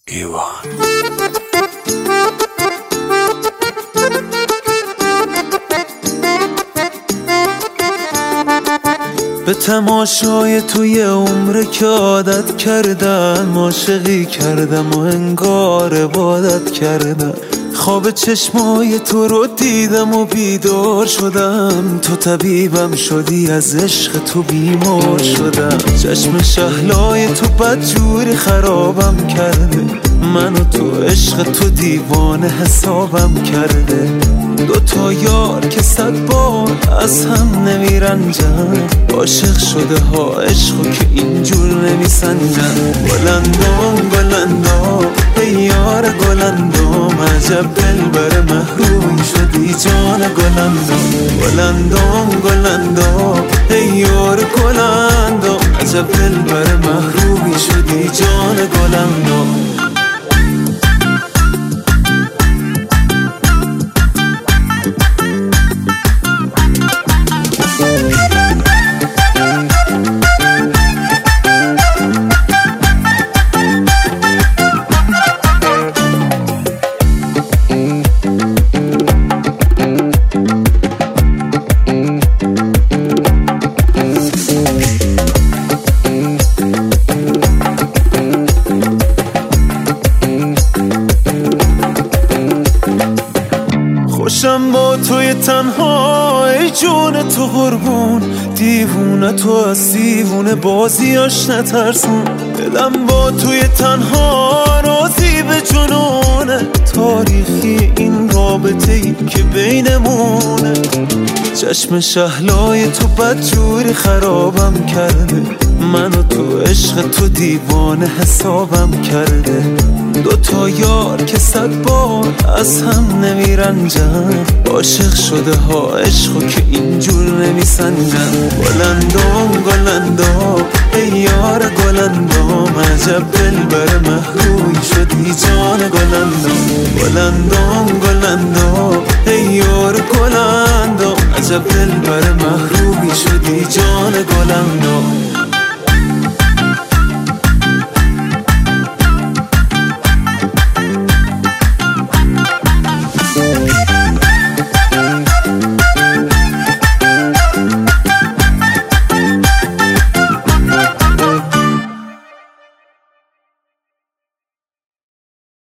ایوان به تماشای توی عمر که عادت کردم، عاشقی کردم و انگار عبادت کردم. خواب چشمای تو رو دیدم و بیدار شدم، تو طبیبم شدی، از عشق تو بیمار شدم. چشم شهلای تو بدجوری خرابم کرده، من و تو عشق تو دیوانه حسابم کرده. دوتا یار که 100 بار از هم نمیرنجن، عاشق شده ها عشقو که اینجور نمیسنجن. گلندام گلندام ای یار گلندام، عجب دلبر محرومی شدی جان گلندام. گلندام گلندام ای یار گلندام، عجب دلبر محرومی شدی جان گلندام. خوشم با توی تنها ای جون تو قربون، دیوونه تو از دیوونه بازیاش نترسون. دلم با توی تنها راضی به جنونه، تاریخی این رابطه ای که بینمونه. چشم شهلای تو بدجوری خرابم کرده، من و تو عشق تو دیوانه حسابم کرده. دوتا یار که 100 بار از هم نمیرنجن، عاشق شده ها عشقو که اینجور نمیسنجن. گلندام گلندام ای یار گلندام، عجب دلبر محرومی شدی جان گلندام. گلندام گلندام ای یار گلندام، عجب دلبر محرومی شدی جان گلندام.